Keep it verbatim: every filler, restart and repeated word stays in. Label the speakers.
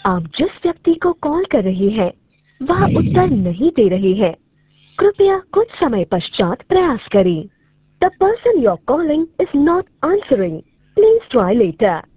Speaker 1: आप जिस व्यक्ति को कॉल कर रही हैं, वह उत्तर नहीं दे रही है। कृपया कुछ समय पश्चात प्रयास करें। The person you're calling is not answering. Please try later.